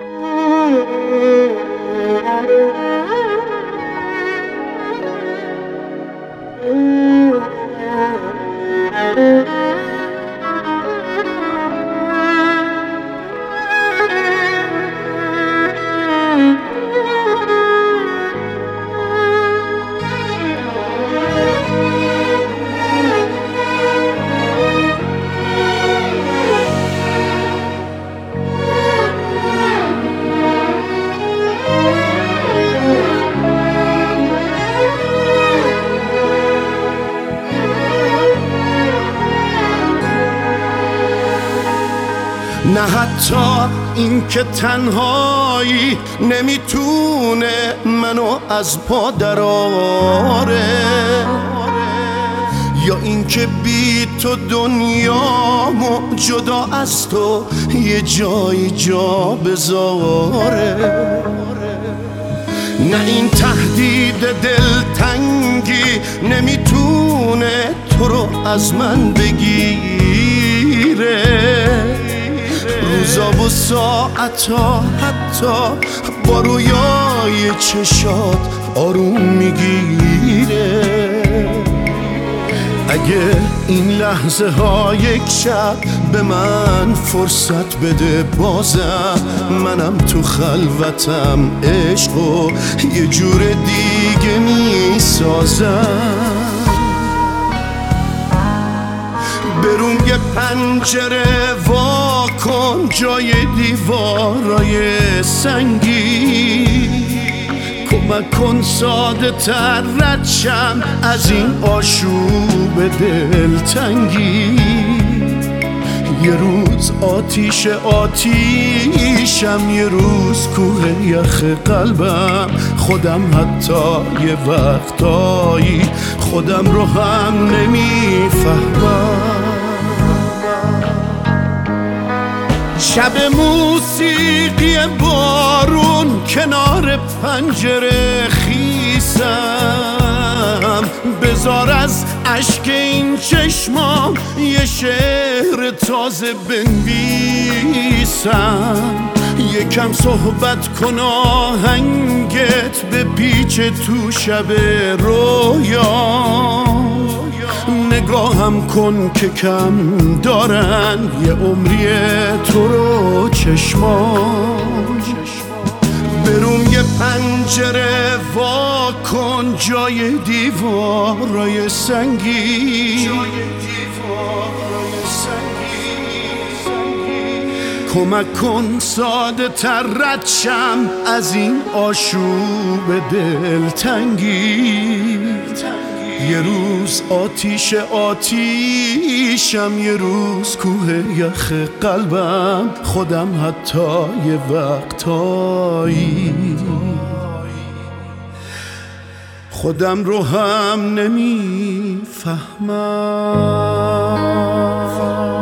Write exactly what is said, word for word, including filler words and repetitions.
نه حتی این که تنهایی نمیتونه منو از پا دراره، یا این که بی تو دنیامو جدا از تو یه جایی جا بذاره. نه این تهدید دلتنگی نمیتونه تو رو از من بگیره، روزا و ساعتا حتی با رویای چشات آروم میگیره. اگه این لحظه ها یک شب به من فرصت بده، بازم منم تو خلوتم عشقو یه جور دیگه میسازم. بروم یه پنجره وا کن جای دیوارای سنگی، کمک کن ساده تر رد شم از این آشوب دلتنگی. یه روز آتیش آتیشم، یه روز کوه یخ قلبم، خودم حتی یه وقتایی خودم رو هم نمیفهمم. شب موسیقی بارون کنار پنجره خیسم، بذار از اشک این چشمام یه شعر تازه بنویسم. یکم صحبت کن آهنگت به پیچ تو شب رویا، نگاهم کن که کم دارن یه عمری تو رو چشمان. بروم یه پنجره وا کن جای دیوارای سنگی، کمک کن ساده تر رد شم از این آشوب دلتنگی. یه روز آتیش آتیشم، یه روز کوه یخ قلبم، خودم حتی یه وقتایی خودم رو هم نمیفهمم.